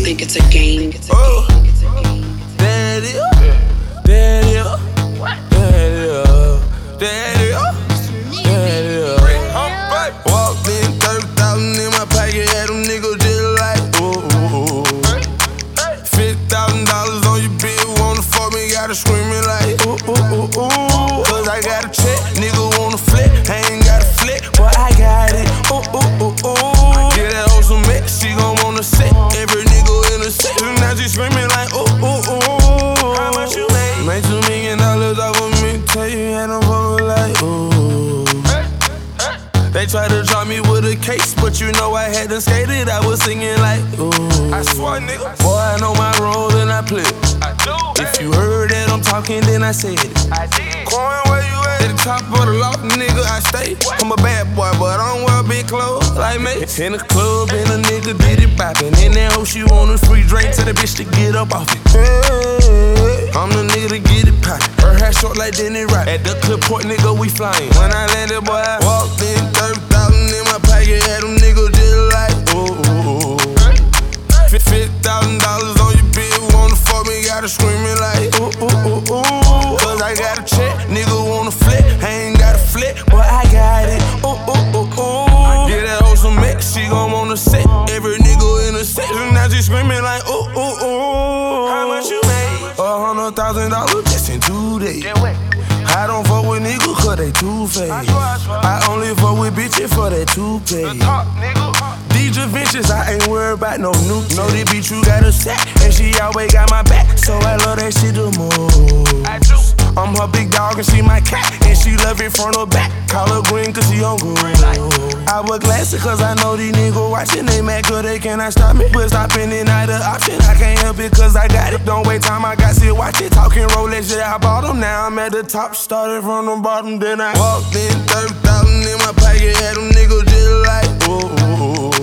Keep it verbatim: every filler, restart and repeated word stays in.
think it's a game. Oh, there it is. There it is. There it is. There it is. There it is. Walked in, thirty thousand in my pocket, had them niggas just like, ooh, ooh, ooh. fifty thousand dollars on your bill, wanna fuck me, gotta screaming like, ooh, ooh, ooh, ooh. Cause I got a check, nigga wanna flip, I ain't got a flip, but I got it, ooh, ooh, ooh, ooh. Get that hoe some mix, she gon' wanna sit, every nigga in the set, and now she screaming like, ooh, ooh, ooh. How much you made? Made two million dollars off of me, tell you had no fuckin' like, ooh. They tried to drop me with a case, but you know I had to skate it. I was singing like, ooh. I swear, nigga. Boy, I know my role and I play it. I do. If you heard that I'm talking, then I said it. I did. Coin, where you at? At the top of the loft, nigga, I stay. What? I'm a bad boy, but I don't wear big clothes like me. In the club, and a nigga did it poppin'. In that hoe, she want a free drink, tell the bitch to get up off it. Hey, I'm the nigga to get it poppin'. Her hair short like Denny Rock. At the clip port, nigga, we flyin'. When I landed, boy, I walked in, thirty thousand in my pocket, had them niggas just like, ooh, ooh, ooh. fifty thousand dollars on your bill, wanna fuck me, gotta screaming like, ooh, ooh, ooh, ooh. Cause I got a check, nigga wanna flip, I ain't got a flip, but I got it, ooh, ooh, ooh, ooh. Get that hoe some mix, she gon' wanna sit, every nigga in the set, and now she screaming like, ooh, ooh, ooh. How much you made? A hundred thousand dollars just in two days. I don't fuck with niggas cause they two-faced. I only fuck with bitches for that two-pay. These adventures, I ain't worried about no nuke. Know this bitch you got a sack, and she always got my back. So I love that shit the most. I'm her big dog and she my cat, and she love it front or back. Call her green cause she on good. I wear glasses cause I know these niggas watching. They mad cause they cannot stop me, but stopping it not an option. I can't help it cause I got it. Don't wait time, I got to watch it. Talking Rolex, yeah, I bought them. Now I'm at the top, started from the bottom, then I walked in, thirty thousand in my pocket, had them niggas just like, ooh, ooh, ooh.